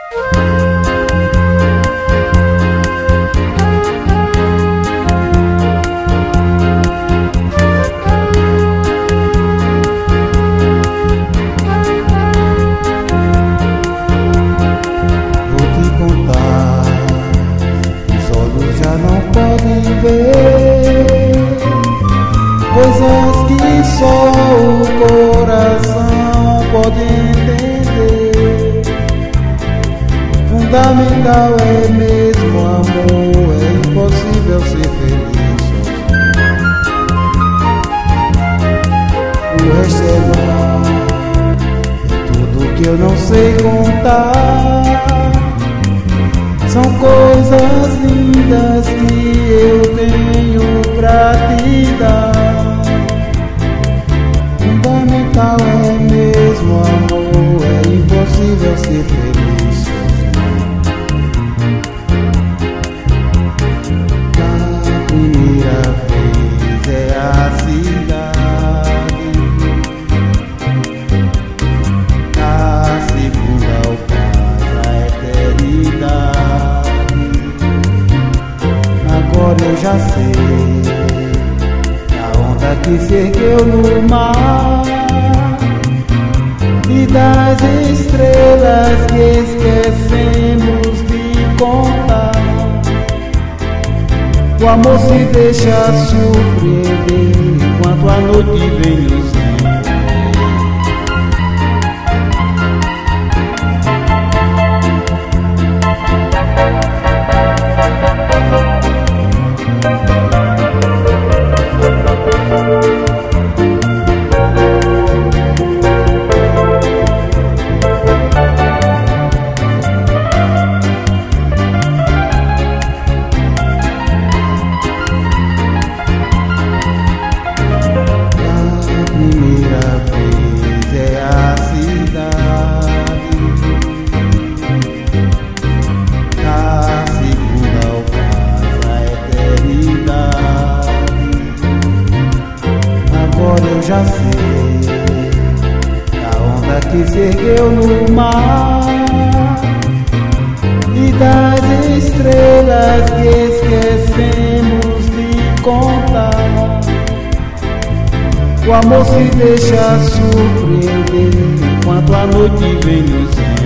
Ver coisas que só o coração pode entender. Fundamental é mesmo o amor, é impossível ser feliz. O resto é mal, é tudo que eu não sei contar. São coisas lindas que eu tenho pra te dar. Fundamental é mesmo amor, é impossível ser feliz sozinho. A primeira vez é a cidade, a segunda o paz, a eternidade. Agora eu já sei a onda que se ergueu no mar e das estrelas que esquecemos de contar. O amor se deixa surpreender enquanto a noite vem nos já sei a onda que se ergueu no mar e das estrelas que esquecemos de contar. O amor se deixa surpreender enquanto a noite vem nos